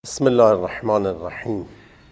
بسم الله الرحمن الرحیم.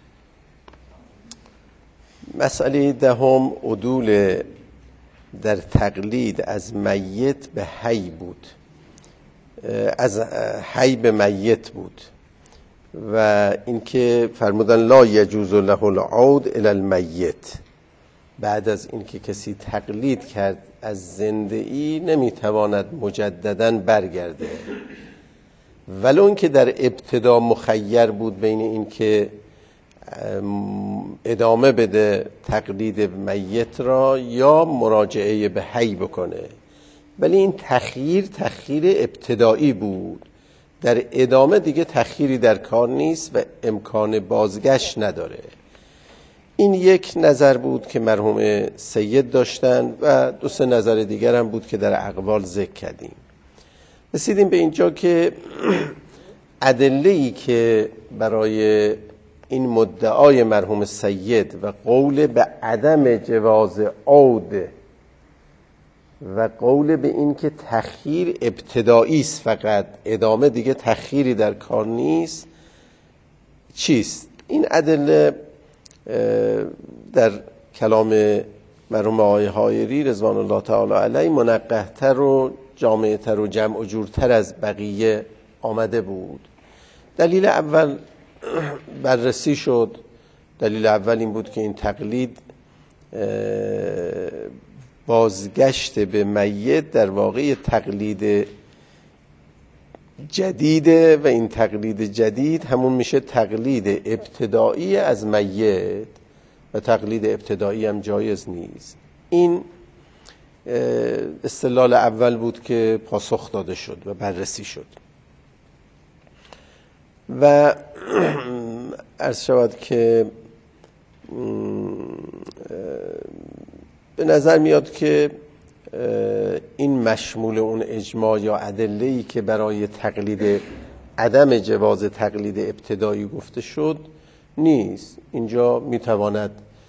مسئله دهم عدول در تقلید از میت به حی بود، از حی به میت بود و اینکه فرمودن لا یجوز له العود الی المیت. بعد از اینکه کسی تقلید کرد از زنده ای نمیتواند مجددا برگرده، ولو اینکه در ابتدا مخیر بود بین این که ادامه بده تقلید میت را یا مراجعه به حی بکنه، ولی این تخییر ابتدایی بود. در ادامه دیگه تخییری در کار نیست و امکان بازگشت نداره. این یک نظر بود که مرحوم سید داشتن و دو سه نظر دیگر هم بود که در اقوال ذکر کردیم. رسیدیم به اینجا که ادله‌ای که برای این مدعای مرحوم سید و قول به عدم جواز عود و قول به این که تخییر ابتدایی است، فقط ادامه دیگه تخییری در کار نیست، چیست؟ این ادله در کلام مرحوم آقای حایری رضوان الله تعالی علیه منقح‌تر و جامع‌تر و جمع و جورتر از بقیه آمده بود. دلیل اول بررسی شد. دلیل اول این بود که این تقلید بازگشت به میت در واقع تقلید جدیده و این تقلید جدید همون میشه تقلید ابتدایی از میت و تقلید ابتدایی هم جایز نیست. این استدلال اول بود که پاسخ داده شد و بررسی شد و عرض شود که به نظر میاد که این مشمول اون اجماع یا ادله‌ای که برای تقلید عدم جواز تقلید ابتدایی گفته شد نیست. اینجا میتواند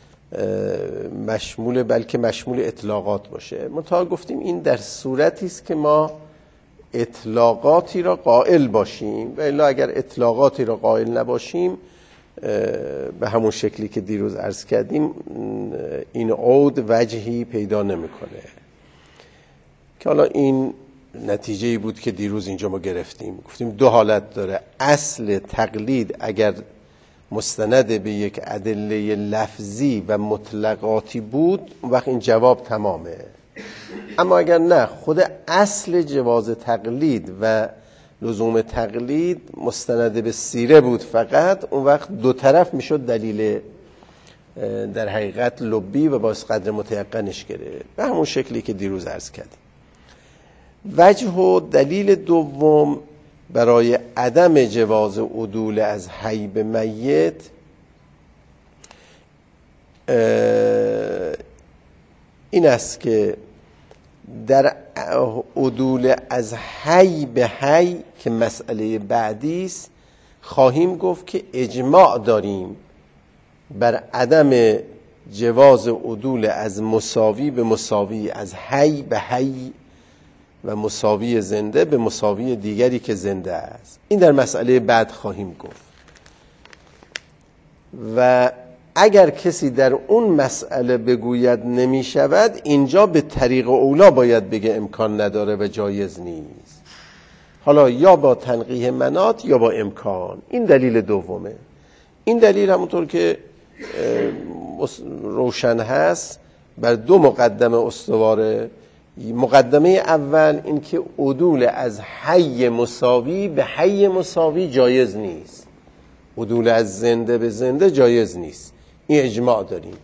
مشمول بلکه مشمول اطلاقات باشه. منتها گفتیم این در صورتی است که ما اطلاقاتی را قائل باشیم و الا اگر اطلاقاتی را قائل نباشیم به همون شکلی که دیروز عرض کردیم این عود وجهی پیدا نمیکنه. که حالا این نتیجه‌ای بود که دیروز اینجا ما گرفتیم. گفتیم دو حالت داره. اصل تقلید اگر مستند به یک ادله لفظی و مطلقاتی بود اون وقت این جواب تمامه. اما اگر نه، خود اصل جواز تقلید و لزوم تقلید مستند به سیره بود فقط، اون وقت دو طرف میشد دلیل در حقیقت لبی و باز قدر متیقنش گرفت به همون شکلی که دیروز عرض کردیم. وجه و دلیل دوم برای عدم جواز عدول از حی به میت این است که در عدول از حی به حی که مسئله بعدی است خواهیم گفت که اجماع داریم بر عدم جواز عدول از مساوی به مساوی، از حی به حی و مساوی زنده به مساوی دیگری که زنده است. این در مسئله بعد خواهیم گفت. و اگر کسی در اون مسئله بگوید نمی شود، اینجا به طریق اولا باید بگه امکان نداره و جایز نیست. حالا یا با تنقیح مناط یا با امکان. این دلیل دومه. این دلیل همونطور که روشن هست بر دو مقدمه استواره. مقدمه اول این که عدول از حی مساوی به حی مساوی جایز نیست. عدول از زنده به زنده جایز نیست. این اجماع داریم.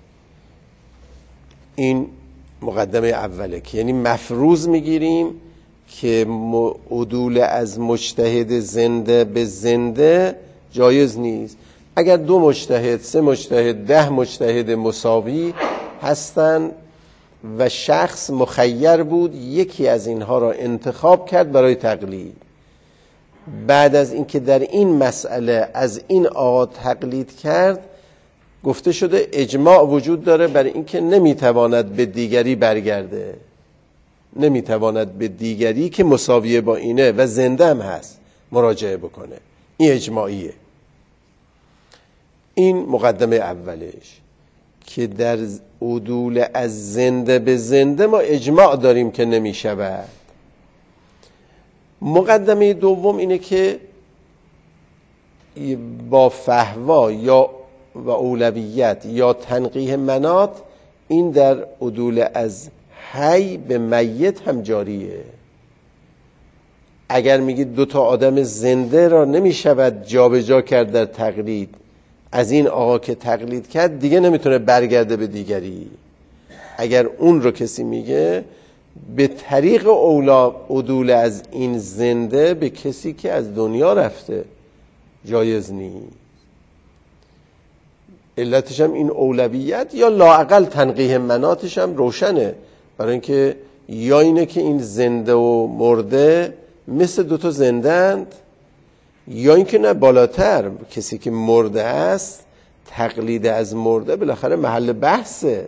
این مقدمه اوله که یعنی مفروض میگیریم که عدول از مجتهد زنده به زنده جایز نیست. اگر دو مجتهد، سه مجتهد، 10 مجتهد مساوی هستند و شخص مخیر بود یکی از اینها را انتخاب کرد برای تقلید، بعد از اینکه در این مسئله از این آقا تقلید کرد گفته شده اجماع وجود داره برای اینکه نمیتواند به دیگری برگرده، نمیتواند به دیگری که مساویه با اینه و زنده هم هست مراجعه بکنه. این اجماعیه. این مقدمه اولش که در عدول از زنده به زنده ما اجماع داریم که نمی شود. مقدمه دوم اینه که با فهوا یا و اولویت یا تنقیح مناط این در عدول از حی به میت هم جاریه. اگر میگید دو تا آدم زنده را نمی شود جا به جا کرد در تقلید، از این آقا که تقلید کرد دیگه نمیتونه برگرده به دیگری. اگر اون رو کسی میگه به طریق اولا عدول از این زنده به کسی که از دنیا رفته جایز نیست. علتش هم این اولویت یا لااقل تنقیح مناطش هم روشنه، برای اینکه یا اینه که این زنده و مرده مثل دوتا زندند، یا اینکه نه بالاتر کسی که مرده است تقلید از مرده بالاخره محل بحثه،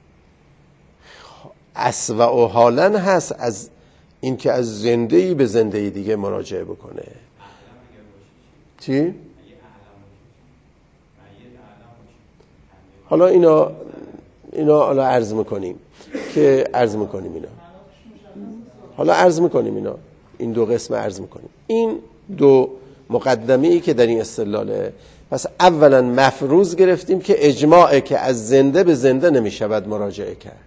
اسوأ و حالا هست از اینکه از زنده‌ای به زنده‌ای دیگه مراجعه بکنه. چی؟ حالا اینا حالا عرض میکنیم اینا این دو قسم عرض میکنیم. این دو مقدمه‌ای که در این استدلاله، پس اولا مفروض گرفتیم که اجماعه که از زنده به زنده نمیشود مراجعه کرد،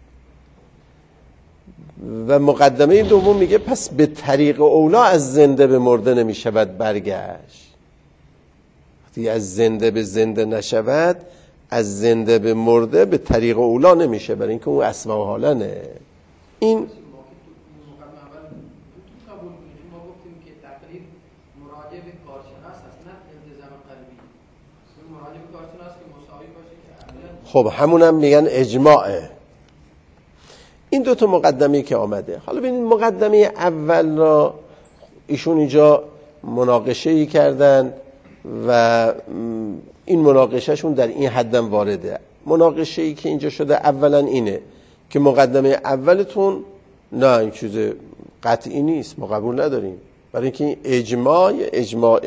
و مقدمه دوم میگه پس به طریق اولا از زنده به مرده نمیشود برگشت. وقتی از زنده به زنده نشود، از زنده به مرده به طریق اولا نمیشه، برای اینکه اون اسوأ و حالنه. این خب همونم میگن اجماعه. این دوتا مقدمه‌ای که آمده، حالا ببینید مقدمه اول را ایشون اینجا مناقشه‌ای کردن و این مناقشهشون در این حدم وارده. مناقشه‌ای که اینجا شده اولا اینه که مقدمه اولتون نه این چیز قطعی نیست، ما قبول نداریم، برای اینکه این اجماع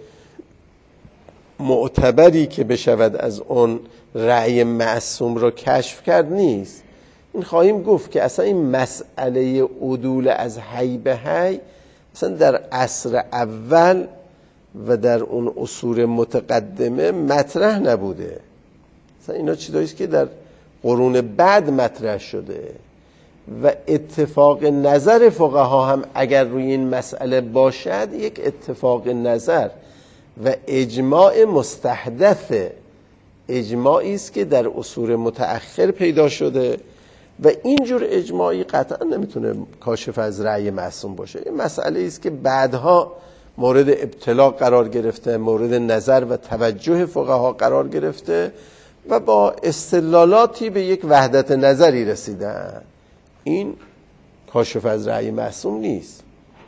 معتبری که بشود از اون رأی معصوم رو کشف کرد نیست. این خواهیم گفت که اصلا این مسئله عدول از حی به حی اصلا در عصر اول و در اون عصور متقدمه مطرح نبوده. اصلا اینا چیزاییست که در قرون بعد مطرح شده و اتفاق نظر فقها هم اگر روی این مسئله باشد یک اتفاق نظر و اجماع مستحدثه، اجماعی است که در عصور متأخر پیدا شده و اینجور اجماعی قطعا نمیتونه کاشف از رأی معصوم باشه. این مسئله است که بعدها مورد ابتلا قرار گرفته، مورد نظر و توجه فقها قرار گرفته و با استدلالاتی به یک وحدت نظری رسیدن. این کاشف از رأی معصوم نیست.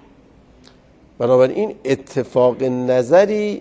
بنابراین اتفاق نظری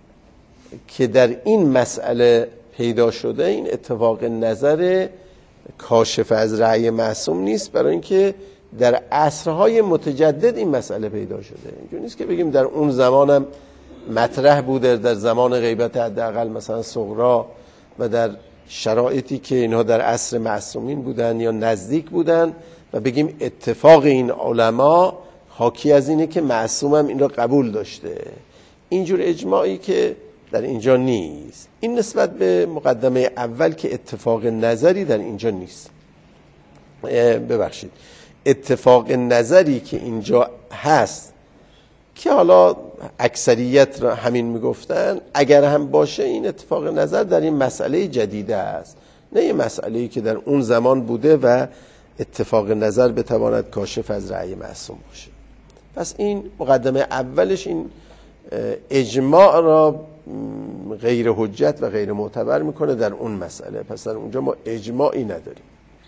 که در این مسئله پیدا شده، این اتفاق نظر کاشف از رأی معصوم نیست، برای اینکه در عصرهای متجدد این مسئله پیدا شده. اینجوری نیست که بگیم در اون زمانم مطرح بوده، در زمان غیبت حداقل مثلا صغرا و در شرایطی که اینها در عصر معصومین بودن یا نزدیک بودن و بگیم اتفاق این علما حاکی از اینه که معصوم هم این را قبول داشته. اینجور اجماعی که در اینجا نیست. این نسبت به مقدمه اول که اتفاق نظری در اینجا نیست. ببخشید، اتفاق نظری که اینجا هست که حالا اکثریت را همین میگفتن، اگر هم باشه این اتفاق نظر در این مسئله جدیده است، نه یه مسئله‌ای که در اون زمان بوده و اتفاق نظر بتواند کاشف از رأی معصوم باشه. پس این مقدمه اولش این اجماع را غیر حجت و غیر معتبر میکنه در اون مسئله. پس در اونجا ما اجماعی نداریم.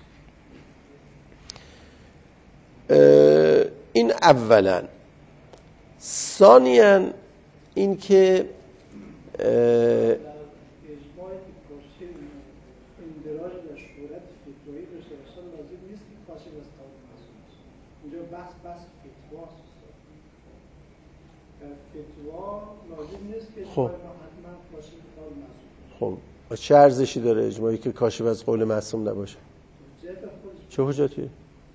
این اولا. ثانیاً این که خب خب چه ارزشی داره اجماعی که کاشف از قول معصوم نباشه؟ چه حجتیه؟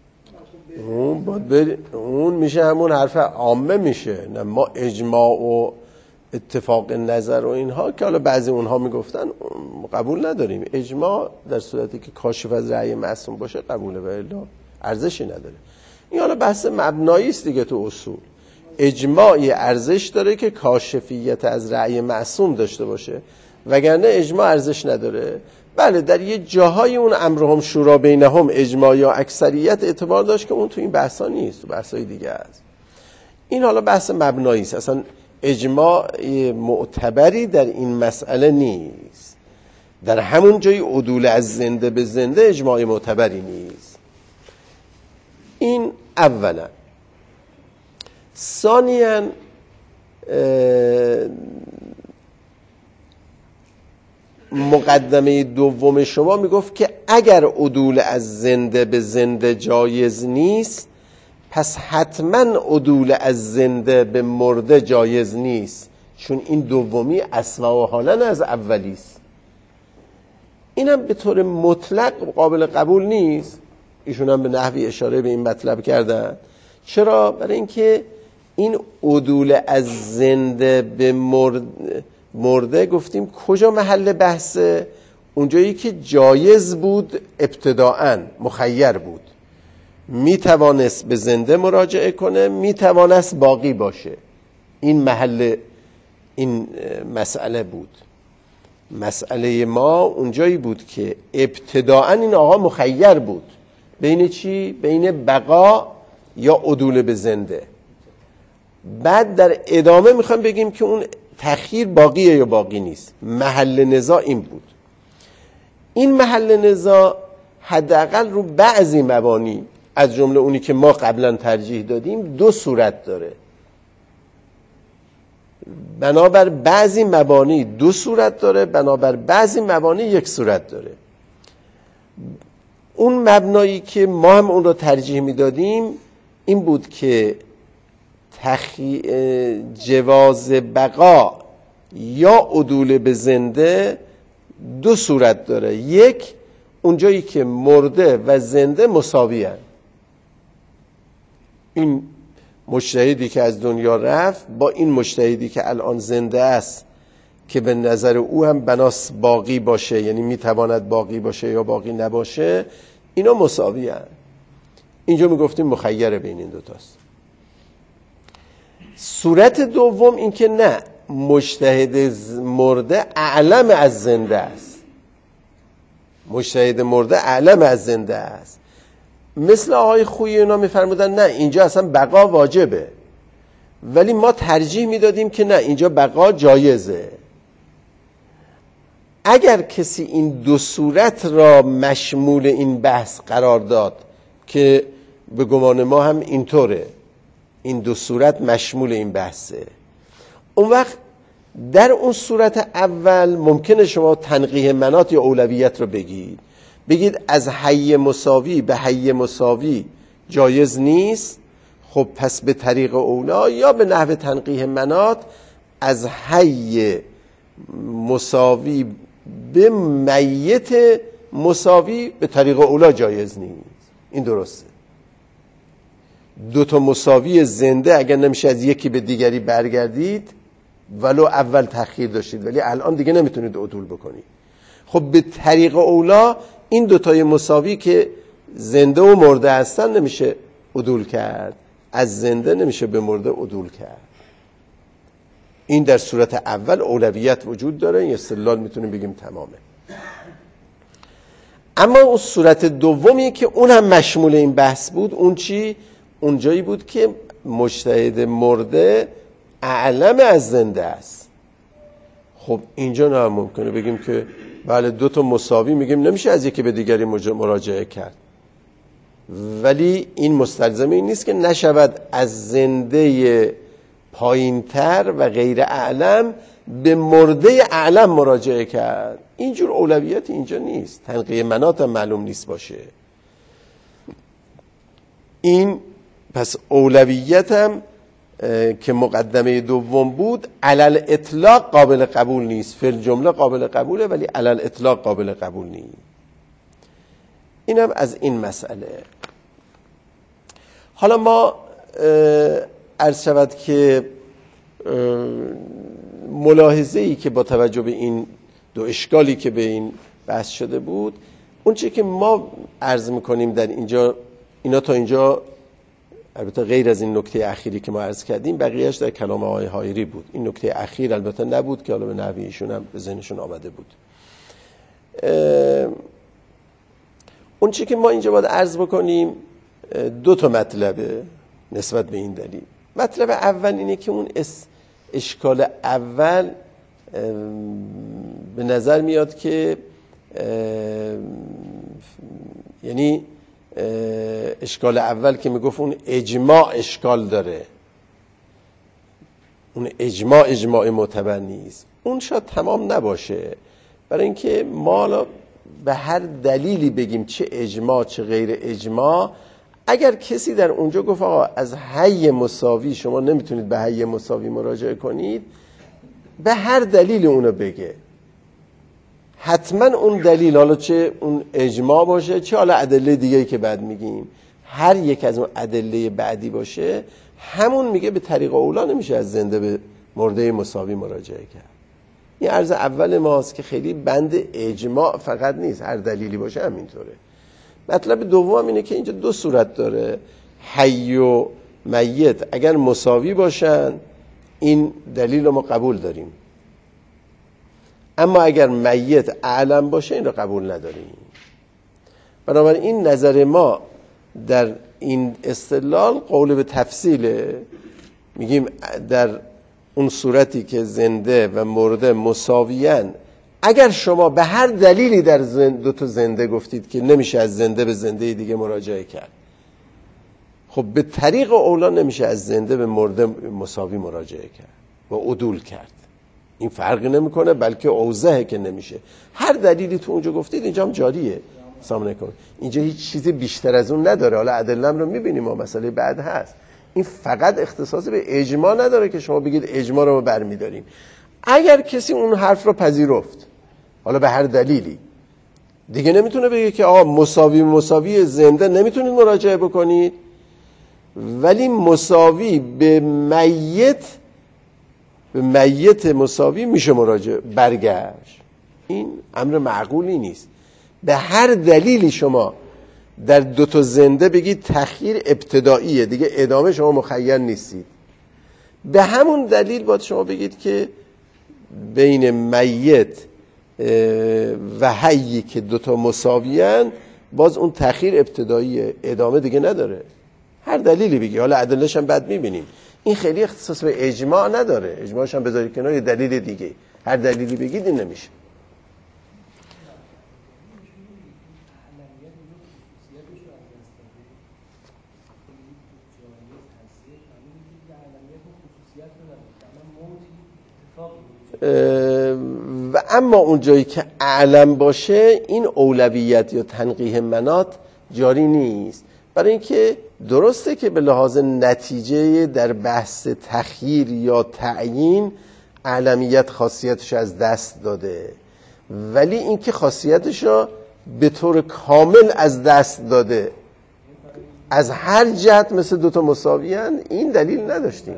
اون میشه همون حرف عامه میشه. نه ما اجماع و اتفاق نظر و اینها که حالا بعضی اونها میگفتن قبول نداریم. اجماع در صورتی که کاشف از رأی معصوم باشه قبوله و الا ارزشی نداره. این حالا بحث مبنایی است دیگه تو اصول. اجماعی ارزش داره که کاشفیت از رأی معصوم داشته باشه، وگرنه اجماع ارزش نداره. بله در یه جاهای اون امرهم شورا بینهم اجماع یا اکثریت اعتبار داشت که اون تو این بحثا نیست، تو بحثای دیگه است. این حالا بحث مبنایی است، اصلا اجماع معتبری در این مسئله نیست. در همون جای عدول از زنده به زنده اجماع معتبری نیست. این اولا. ثانیاً مقدمه دوم شما میگفت که اگر عدول از زنده به زنده جایز نیست، پس حتما عدول از زنده به مرده جایز نیست، چون این دومی اسوأ حالا از اولی است. اینم به طور مطلق قابل قبول نیست. ایشون هم به نحوی اشاره به این مطلب کردن. چرا؟ برای اینکه این عدول از زنده به مرده گفتیم کجا محل بحثه؟ اونجایی که جایز بود، ابتداءً مخیر بود، می توانست به زنده مراجعه کنه، می توانست باقی باشه. این محل این مسئله بود. مسئله ما اونجایی بود که ابتداءً این آقا مخیر بود بین چی؟ بین بقا یا عدول به زنده. بعد در ادامه میخوایم بگیم که اون تخییر باقیه یا باقی نیست. محل نزاع این بود. این محل نزاع حداقل رو بعضی مبانی از جمله اونی که ما قبلا ترجیح دادیم دو صورت داره. بنابر بعضی مبانی دو صورت داره، بنابر بعضی مبانی یک صورت داره. اون مبنایی که ما هم اون رو ترجیح میدادیم این بود که جواز بقا یا عدول به زنده دو صورت داره. یک، اونجایی که مرده و زنده مساوی هستند. این مجتهدی که از دنیا رفت با این مجتهدی که الان زنده است که به نظر او هم بناس باقی باشه، یعنی میتواند باقی باشه یا باقی نباشه، اینا مساوی هستند. اینجا میگفتیم مخیر بین این دوتاست. صورت دوم این که نه، مجتهد مرده اعلم از زنده است. مجتهد مرده اعلم از زنده است. مثل آقای خویی اینا میفرمودن نه اینجا اصلا بقا واجبه، ولی ما ترجیح میدادیم که نه اینجا بقا جایزه. اگر کسی این دو صورت را مشمول این بحث قرار داد که به گمان ما هم اینطوره، این دو صورت مشمول این بحثه، اون وقت در اون صورت اول ممکنه شما تنقیح مناط یا اولویت رو بگید از حی مساوی به حی مساوی جایز نیست. خب پس به طریق اولا یا به نحو تنقیح مناط از حی مساوی به میت مساوی به طریق اولا جایز نیست. این درسته. دو تا مساوی زنده اگر نمیشه از یکی به دیگری برگردید، ولو اول تأخیر داشتید ولی الان دیگه نمیتونید عدول بکنید. خب به طریق اولا این دوتای مساوی که زنده و مرده هستن نمیشه عدول کرد، از زنده نمیشه به مرده عدول کرد. این در صورت اول اولویت وجود داره. این استدلال میتونیم بگیم تمامه. اما اون صورت دومی که اون هم مشمول این بحث بود، اون چی؟ اون جایی بود که مجتهد مرده اعلم از زنده است. خب اینجا نه ممکنه بگیم که بله دو تا مساوی میگیم نمیشه از یکی به دیگری مراجعه کرد، ولی این مستلزم این نیست که نشود از زنده پایینتر و غیر اعلم به مرده اعلم مراجعه کرد. اینجور اولویت اینجا نیست. تنقیح مناط هم معلوم نیست باشه. این پس اولویت هم که مقدمه دوم بود علل اطلاق قابل قبول نیست. فی الجمله قابل قبوله ولی علل اطلاق قابل قبول نیست. اینم از این مسئله. حالا ما عرض شود که ملاحظه‌ای که با توجه به این دو اشکالی که به این بحث شده بود، اون چیزی که ما عرض میکنیم در اینجا، اینا تا اینجا البته غیر از این نکته اخیری که ما عرض کردیم بقیهش در کلام آقای حایری بود. این نکته اخیر البته نبود که حالا به نحوی ایشون هم به ذهنشون آمده بود. اون چیزی که ما اینجا باید عرض بکنیم دو تا مطلبه نسبت به این دلیل. مطلب اول اینه که اون اشکال اول به نظر میاد که یعنی اشکال اول که میگفت اون اجماع اشکال داره، اون اجماع معتبر نیست، اون شاید تمام نباشه. برای اینکه ما به هر دلیلی بگیم چه اجماع چه غیر اجماع، اگر کسی در اونجا گفت آقا از حی مساوی شما نمیتونید به حی مساوی مراجعه کنید، به هر دلیل اونو بگه، حتما اون دلیل، حالا چه اون اجماع باشه چه حالا ادله دیگه‌ای که بعد میگیم، هر یک از اون ادله بعدی باشه، همون میگه به طریق اولا نمیشه از زنده به مرده مساوی مراجعه کرد. این عرض اول ماست که خیلی بند اجماع فقط نیست، هر دلیلی باشه همینطوره. مطلب دوم اینه که اینجا دو صورت داره. حی و میت اگر مساوی باشن این دلیل رو ما قبول داریم، اما اگر میت اعلم باشه این رو قبول نداریم. بنابراین این نظر ما در این استدلال قول به تفصیله. میگیم در اون صورتی که زنده و مرده مساویان، اگر شما به هر دلیلی در دو تا زنده گفتید که نمیشه از زنده به زنده دیگه مراجعه کرد، خب به طریق اولا نمیشه از زنده به مرده مساوی مراجعه کرد و عدول کرد. این فرقی نمیکنه، بلکه اوضحه که نمیشه. هر دلیلی تو اونجا گفتید اینجا هم جاریه. سلام علیکم. اینجا هیچ چیزی بیشتر از اون نداره. حالا ادله‌ام رو میبینیم و مسئله بعد هست. این فقط اختصاصی به اجماع نداره که شما بگید اجماع رو برمی‌داریم. اگر کسی اون حرف رو پذیرفت، حالا به هر دلیلی، دیگه نمیتونه بگه که آقا مساوی زنده نمیتونید مراجعه بکنید، ولی مساوی به میت مساوی میشه مراجعه برگشت. این امر معقولی نیست. به هر دلیلی شما در دو تا زنده بگید تخییر ابتداییه، دیگه ادامه شما مخیر نیستید. به همون دلیل باید شما بگید که بین میت و حیی که دو تا مساویان باز اون تخییر ابتداییه، ادامه دیگه نداره. هر دلیلی بگی، حالا ادله‌اش هم بعد میبینیم. این خیلی اختصاص به اجماع نداره. اجماعش هم بذارید کنار، یه دلیل دیگه. هر دلیلی بگید این نمیشه. و اما اون جایی که اعلم باشه این اولویت یا تنقیح منات جاری نیست. برای اینکه درسته که به لحاظ نتیجه در بحث تخییر یا تعیین اعلمیت خاصیتش از دست داده، ولی اینکه خاصیتش رو به طور کامل از دست داده از هر جهت مثل دوتا مساویان، این دلیل نداشتیم.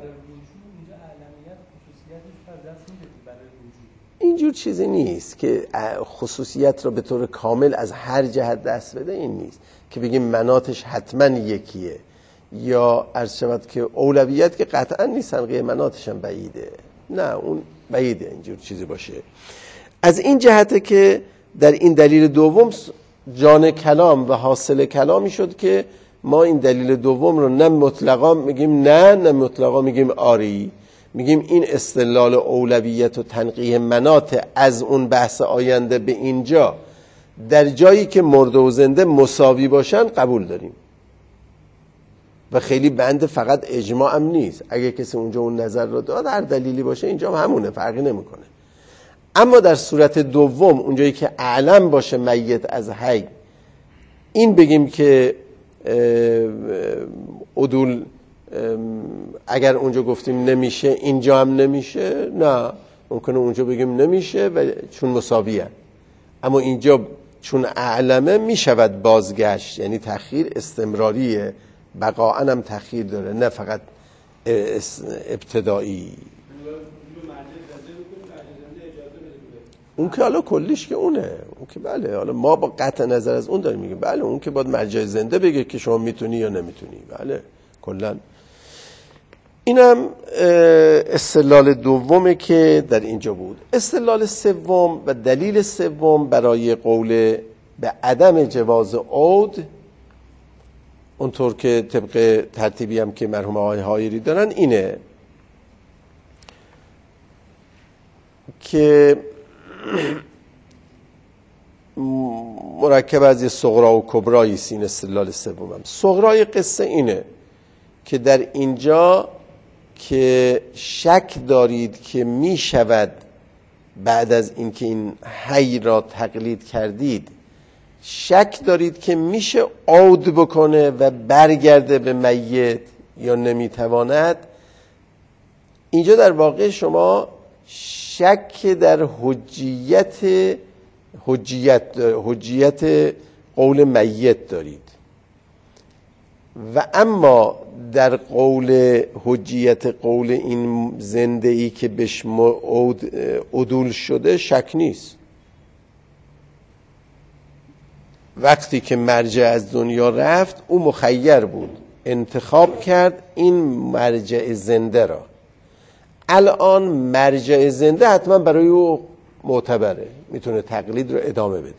اینجور چیزی نیست که خصوصیت رو به طور کامل از هر جهت دست بده. این نیست که بگیم مناتش حتما یکیه، یا عرض شود که اولویت که قطعا نیست، تنقیح مناتش هم بعیده. نه، اون بعیده اینجور چیزی باشه. از این جهته که در این دلیل دوم جان کلام و حاصل کلامی شد که ما این دلیل دوم رو نه مطلقا میگیم نه مطلقا میگیم آری. میگیم این استدلال اولویت و تنقیح منات از اون بحث آینده به اینجا در جایی که مرده و زنده مساوی باشن قبول داریم و خیلی بند فقط اجماع هم نیست. اگه کسی اونجا اون نظر رو داد هر دلیلی باشه اینجا هم همونه، فرقی نمیکنه. اما در صورت دوم اونجایی که اعلم باشه میت از حی، این بگیم که عدول اگر اونجا گفتیم نمیشه اینجا هم نمیشه، نه، ممکنه اونجا بگیم نمیشه و چون مساویه، اما اینجا چون اعلمه میشود بازگشت، یعنی تأخیر استمراریه، بقاء هم تأخیر داره، نه فقط ابتدایی. اون که حالا کلیش که اونه، اون که بله، حالا ما با قطع نظر از اون داریم میگیم بله، اون که باید مرجع زنده بگه که شما میتونی یا نمیتونی، بله کلا. اینم استدلال دومه که در اینجا بود. استدلال سوم و دلیل سوم برای قول به عدم جواز عود، اونطور که طبق ترتیبی هم که مرحوم آقای حایری دارن، اینه که مرکب از یه صغرا و کبرایی سین. استدلال سومم صغرای قصه اینه که در اینجا که شک دارید که می شود بعد از اینکه این حی را تقلید کردید، شک دارید که میشه عود بکنه و برگرده به میت یا نمیتواند، اینجا در واقع شما شک در حجیت قول میت دارید و اما در قول حجیت قول این زنده ای که بهش عدول شده شک نیست. وقتی که مرجع از دنیا رفت او مخیر بود، انتخاب کرد این مرجع زنده را. الان مرجع زنده حتما برای او معتبره، میتونه تقلید رو ادامه بده،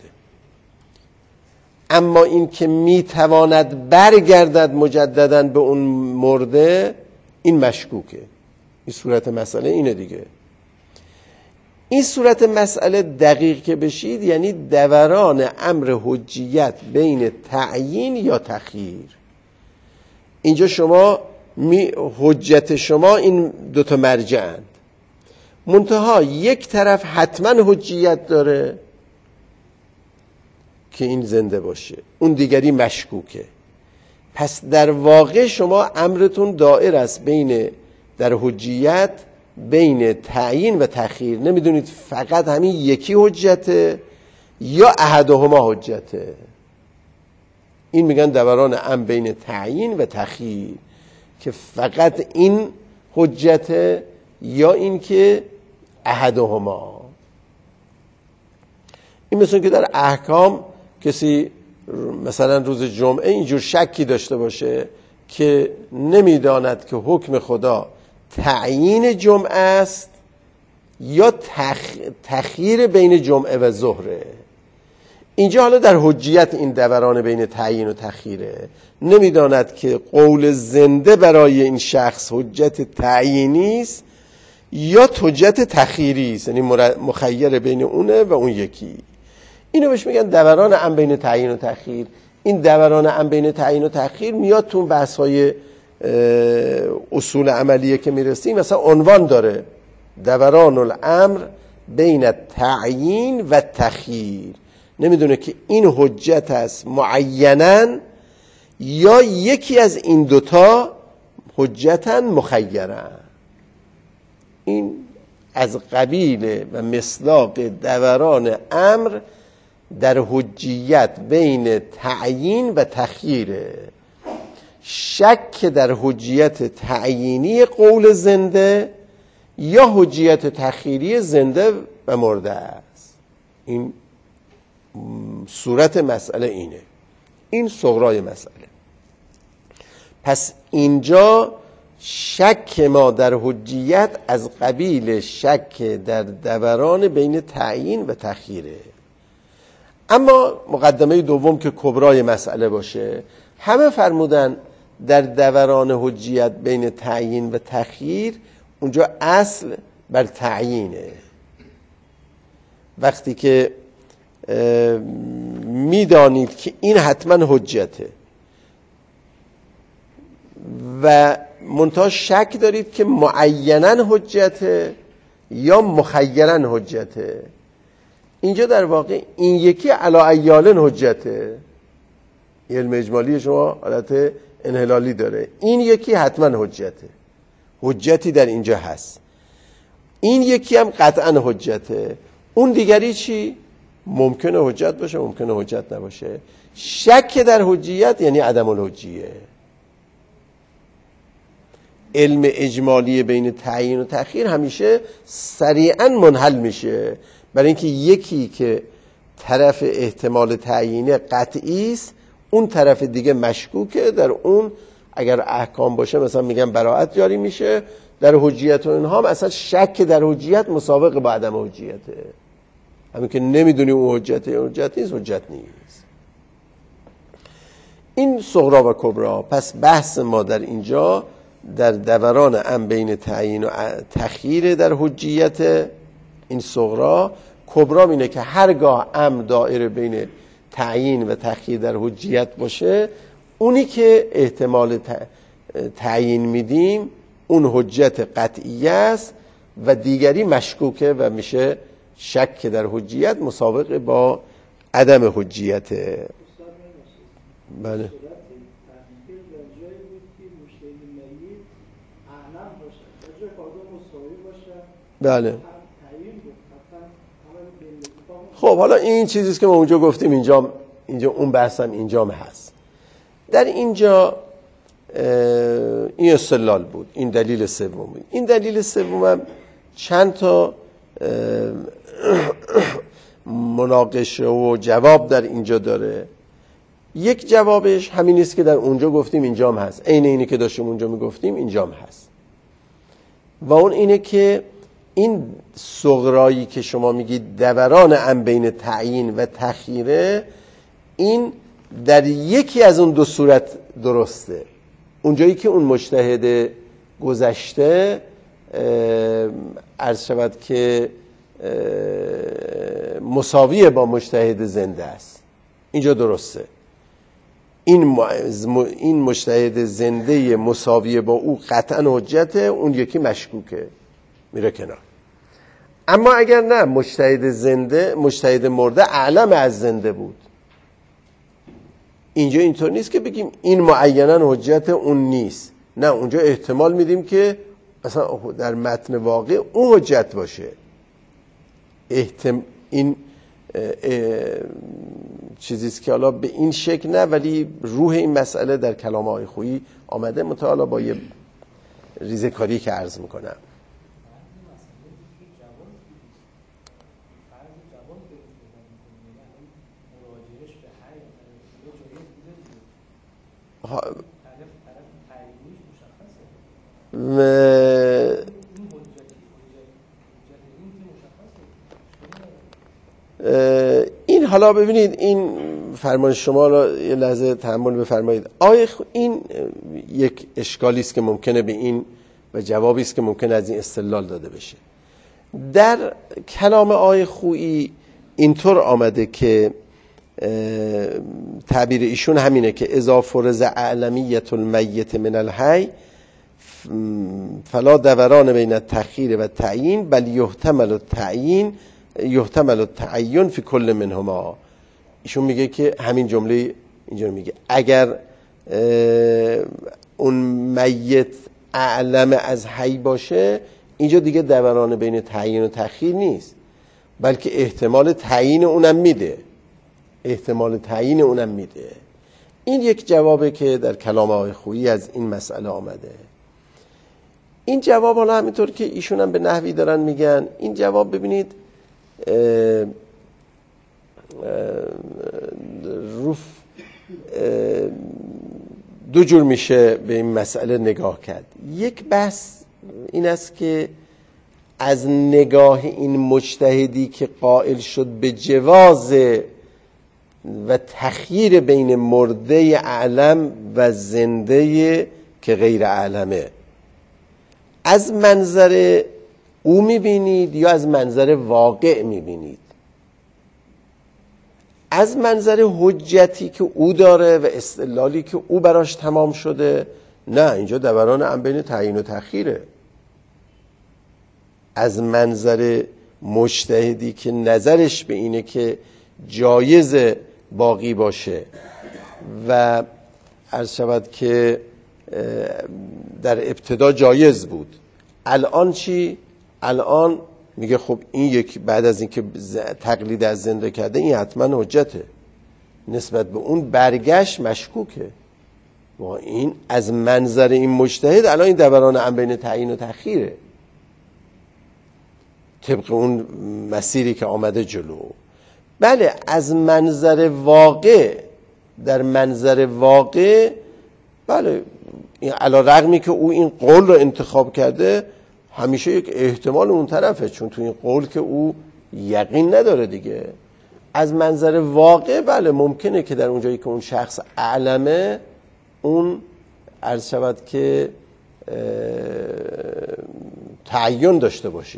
اما این که میتواند برگردد مجددا به اون مرده، این مشکوکه. این صورت مسئله اینه دیگه. این صورت مسئله دقیق که بشید یعنی دوران امر حجیت بین تعیین یا تخییر. اینجا شما حجت شما این دوتا مرجعند، منتها یک طرف حتما حجیت داره که این زنده باشه، اون دیگری مشکوکه. پس در واقع شما امرتون دائر است بین در حجیت بین تعیین و تخییر. نمیدونید فقط همین یکی حجته یا احدهما حجته. این میگن دوران امر بین تعیین و تخییر، که فقط این حجته یا این که احدهما. این مثل که در احکام کسی مثلا روز جمعه اینجور شکی داشته باشه که نمیداند که حکم خدا تعیین جمعه است یا تخییر بین جمعه و ظهره. اینجا حالا در حجیت این دوران بین تعیین و تخییره، نمیداند که قول زنده برای این شخص حجت تعیینی است یا حجت تخییری است، یعنی مخیر بین اونه و اون یکی. اینو بهش میگن دوران امر بین تعیین و تخییر. این دوران امر بین تعیین و تخییر میاد تو بحث‌های اصول عملیه که میرسیم، مثلا عنوان داره دوران الامر بین تعیین و تخییر. نمیدونه که این حجت است معینن یا یکی از این دوتا حجتن مخیرن. این از قبیل و مصداق دوران امر در حجیت بین تعیین و تخییره. شک در حجیت تعیینی قول زنده یا حجیت تخییری زنده و مرده است. این صورت مسئله اینه، این صغرای مسئله. پس اینجا شک ما در حجیت از قبیل شک در دوران بین تعیین و تخییره. اما مقدمه دوم که کبرای مسئله باشه، همه فرمودن در دوران حجیت بین تعیین و تخییر اونجا اصل بر تعیینه. وقتی که میدانید که این حتما حجته و منتها شک دارید که معینن حجته یا مخیرن حجته، اینجا در واقع این یکی علی ایالن حجته. علم اجمالی شما حالت انحلالی داره. این یکی حتما حجته، حجتی در اینجا هست. این یکی هم قطعا حجته. اون دیگری چی؟ ممکنه حجت باشه، ممکنه حجت نباشه. شک در حجیت یعنی عدم الحجیه. علم اجمالی بین تعیین و تأخیر همیشه سریعا منحل میشه، برای اینکه یکی که طرف احتمال تعیین قطعی است، اون طرف دیگه مشکوکه، در اون اگر احکام باشه مثلا میگن براءت جاری میشه. در حجیت و اینها هم اصلا شک در حجیت مسابقه با عدم حجیته. همین که نمیدونی اون حجته، حجت نیست، حجت نیست. این صغرا و کبرا. پس بحث ما در اینجا در دوران ام بین تعیین و تخییر در حجیت این صغرا. کبرا اینه که هرگاه ام دائره بین تعیین و تخییر در حجیت باشه، اونی که احتمال تعیین میدیم اون حجت قطعی است و دیگری مشکوکه و میشه شک در حجیت مسابقه با عدم حجیته. بله. بله. خب حالا این چیزیست که ما اونجا گفتیم، اینجا اون بحثم اینجا هست. در اینجا این استدلال بود، این دلیل سوم بود. این دلیل سومم چند تا مناقشه و جواب در اینجا داره. یک جوابش همین است که در اونجا گفتیم اینجا هم هست، عین اینی که داشتیم اونجا میگفتیم اینجا هم هست، و اون اینه که این صغرایی که شما میگید دوران ام بین تعیین و تخییره، این در یکی از اون دو صورت درسته. اونجایی که اون مجتهد گذشته عرض شود که مساویه با مجتهد زنده است، اینجا درسته. این مجتهد زنده مساویه با او قطعا حجته، اون یکی مشکوکه، میره کنار. اما اگر نه، مجتهد مرده اعلم از زنده بود، اینجا اینطور نیست که بگیم این معینا حجت اون نیست. نه، اونجا احتمال میدیم که اصلا در متن واقع اون حجت باشه. این چیزیست که حالا به این شکل نه، ولی روح این مسئله در کلام آقای خویی آمده، متعالی با یه ریزکاری که عرض میکنم. این حالا ببینید، این فرمان شما را یه لحظه تحمل بفرمایید. این یک اشکالی است که ممکنه به این و جوابی است که ممکنه از این استدلال داده بشه. در کلام آقای خویی اینطور آمده که تعبیر ایشون همینه که اذا فرض اعلمیت المیت من الحی فلا دوران بین التخییر و تعیین بل یحتمل التعین فی کل منهما. ایشون میگه که همین جمله اینجا میگه اگر اون میت اعلم از حی باشه، اینجا دیگه دوران بین تعیین و تخییر نیست، بلکه احتمال تعیین اونم میده. این یک جوابه که در کلام آقای خویی از این مسئله آمده. این جواب حالا همینطور که ایشون هم به نحوی دارن میگن، این جواب ببینید دو جور میشه به این مسئله نگاه کرد. یک بحث این است که از نگاه این مجتهدی که قائل شد به جواز و تخییر بین مرده اعلم و زنده که غیر اعلمه، از منظر او میبینید یا از منظر واقع میبینید؟ از منظر حجتی که او داره و استدلالی که او براش تمام شده؟ نه، اینجا دوران ام بین تعیین و تخییره. از منظر مجتهدی که نظرش به اینه که جایز باقی باشه و عرض شود که در ابتدا جایز بود. الان چی؟ الان میگه خب این یک بعد از اینکه تقلید از زنده کرده این حتما حجته، نسبت به اون برگشت مشکوکه. و این از منظر این مجتهد الان این دوران هم بین تعیین و تأخیره طبق اون مسیری که آمده جلو. بله از منظر واقع، در منظر واقع بله علی رغمی که او این قول رو انتخاب کرده همیشه یک احتمال اون طرفه، چون تو این قول که او یقین نداره دیگه. از منظر واقع بله ممکنه که در اونجایی که اون شخص اعلمه اون عرض شود که تعین داشته باشه،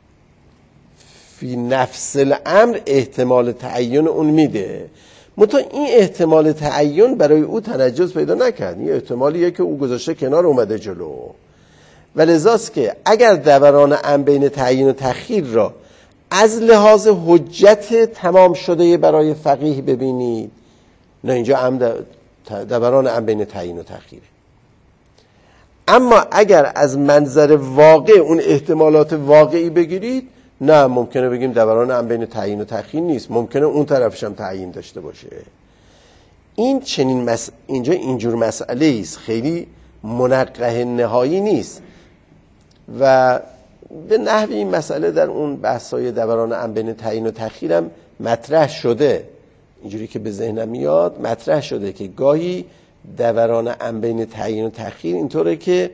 فی نفس الامر احتمال تعین اون میده، منتها این احتمال تعین برای او تنجس پیدا نکرد، این احتمالیه که او گذاشته کنار اومده جلو. و لذاست که اگر دوران امر بین تعیین و تأخیر را از لحاظ حجت تمام شده برای فقیه ببینید، نه اینجا دوران امر بین تعیین و تأخیره. اما اگر از منظر واقع اون احتمالات واقعی بگیرید، نه ممکنه بگیم دوران امر بین تعیین و تأخیر نیست، ممکنه اون طرفش هم تعیین داشته باشه. این چنین اینجا اینجور مسئله است، خیلی منقح نهایی نیست. و به نحوی این مسئله در اون بحث‌های دوران امر بین تعیین و تأخیر هم مطرح شده، اینجوری که به ذهنم میاد مطرح شده که گاهی دوران امر بین تعیین و تأخیر اینطوره که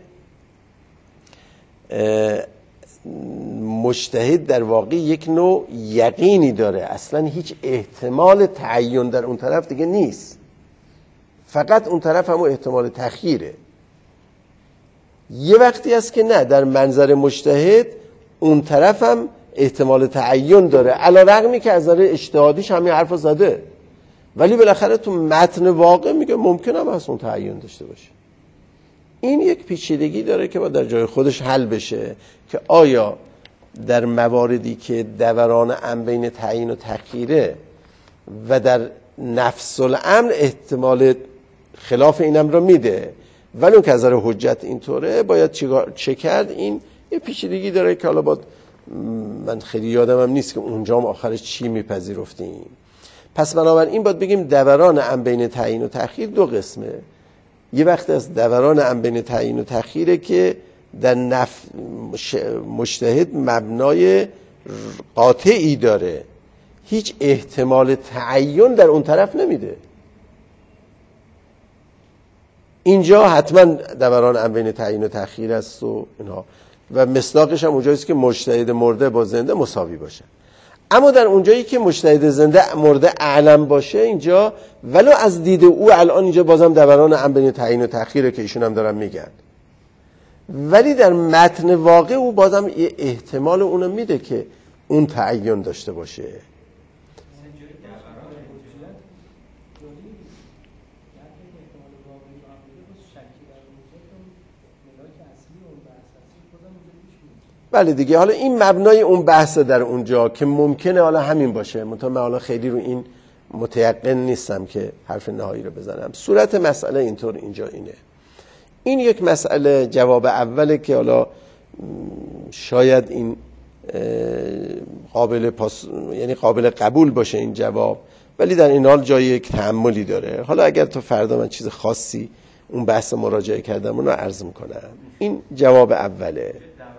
مجتهد در واقع یک نوع یقینی داره، اصلا هیچ احتمال تعین در اون طرف دیگه نیست، فقط اون طرف هم احتمال تأخیره. یه وقتی هست که نه، در منظر مجتهد اون طرف هم احتمال تعین داره، علی رغمی که از نظر اجتهادیش همین حرف زده، ولی بالاخره تو متن واقع میگه ممکنه هم اصلا تعین داشته باشه. این یک پیچیدگی داره که باید در جای خودش حل بشه که آیا در مواردی که دوران امر بین تعیین و تأخیره و در نفس الامر احتمال خلاف اینم رو میده ولی اون که از نظر حجت اینطوره، باید چه کرد؟ این یه پیچیدگی داره که حالا باید من خیلی یادم هم نیست که اونجا هم آخرش چی میپذیرفتیم. پس بنابراین باید بگیم دوران امر بین تعیین و تأخیر دو قسمه. یه وقت از دوران امر بین تعیین و تأخیره که در مجتهد مبنای قاطعی داره، هیچ احتمال تعین در اون طرف نمیده. اینجا حتما دوران امر بین تعیین و تأخیر است و اینها، و مصداقش هم اونجاییست که مجتهد مرده با زنده مساوی باشه. اما در اونجایی که مجتهد زنده مرده اعلم باشه، اینجا ولو از دید او الان اینجا بازم دوران امر بین تعیین و تأخیره که ایشون هم دارن میگن، ولی در متن واقع او بازم یه احتمال اونو میده که اون تعین داشته باشه. بله دیگه، حالا این مبنای اون بحث در اونجا که ممکنه حالا همین باشه، منتها من حالا خیلی رو این متیقن نیستم که حرف نهایی رو بزنم. صورت مسئله اینطور اینجا اینه. این یک مسئله جواب اوله که حالا شاید این یعنی قابل قبول باشه این جواب، ولی در این حال جای یک تأملی داره. حالا اگر تا فردا من چیز خاصی اون بحث مراجعه کردم اونو عرض میکنم. این جواب اوله.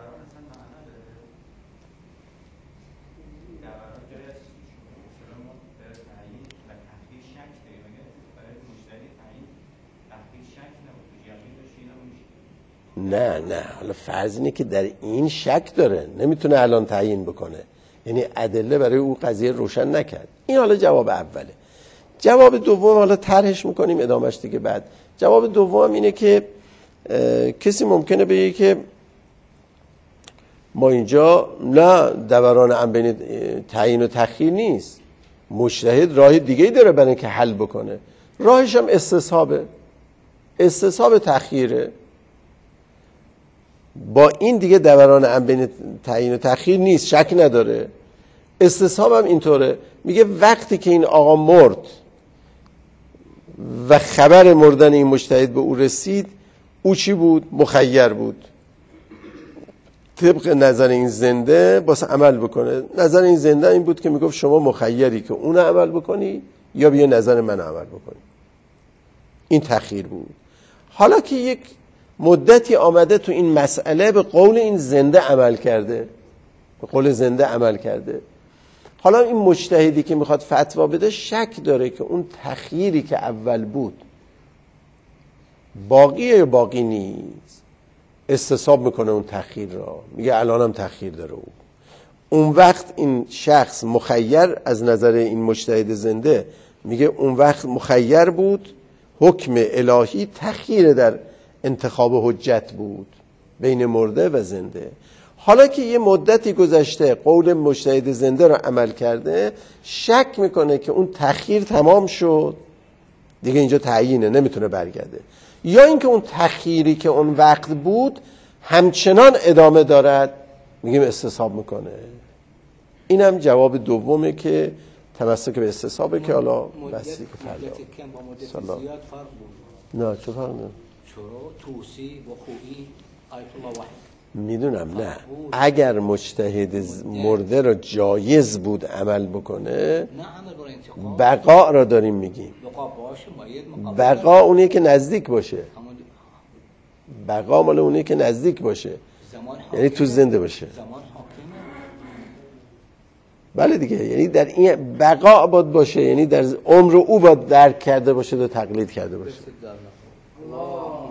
نه حالا فرض اینه که در این شک داره، نمیتونه الان تعیین بکنه، یعنی ادله برای او قضیه روشن نکرد. این حالا جواب اوله. جواب دوم حالا طرحش میکنیم ادامهش دیگه بعد. جواب دوم اینه که کسی ممکنه بگه که ما اینجا نه دوران امر بین تعیین و تأخیر نیست، مجتهد راه دیگه‌ای داره برای اینکه حل بکنه، راهش هم استصحاب تأخیره. با این دیگه دوران امر بین تعیین و تأخیر نیست، شک نداره. استصحاب هم اینطوره، میگه وقتی که این آقا مرد و خبر مردن این مجتهد به او رسید، او چی بود؟ مخیر بود. طبق نظر این زنده باسه عمل بکنه. نظر این زنده این بود که میگفت شما مخیری که اون عمل بکنی یا بیا نظر من عمل بکنی. این تخییر بود. حالا که یک مدتی آمده تو این مسئله به قول این زنده عمل کرده، به قول زنده عمل کرده، حالا این مجتهدی که میخواد فتوا بده شک داره که اون تخییری که اول بود باقیه یا باقی نیست. استصحاب میکنه اون تخییر را، میگه الانم تخییر داره او. اون وقت این شخص مخیر از نظر این مجتهد زنده میگه اون وقت مخیر بود، حکم الهی تخییر در انتخاب حجت بود بین مرده و زنده. حالا که یه مدتی گذشته قول مجتهد زنده را عمل کرده، شک میکنه که اون تخییر تمام شد دیگه، اینجا تعیینه، نمیتونه برگرده، یا اینکه اون تخییری که اون وقت بود همچنان ادامه دارد، میگیم استصحاب میکنه. اینم جواب دومه که تمسک به استصحابه که حالا بسی که فردا کم با مدت زیاد فرق بود. نه چه فرق نه؟ چرا توسی و خویی آیت الله واحد. میدونم نه، اگر مجتهد مرده را جایز بود عمل بکنه، نه عمل برای انتقام، بقا را داریم میگیم. بقا باشه، ماید بقا اونه که نزدیک باشه، بقا مال اونه که نزدیک باشه، یعنی تو زنده باشه. زمان حاکمه. بله دیگه، یعنی در این بقا باید باشه، یعنی در عمر او باید درک کرده باشه و تقلید کرده باشه.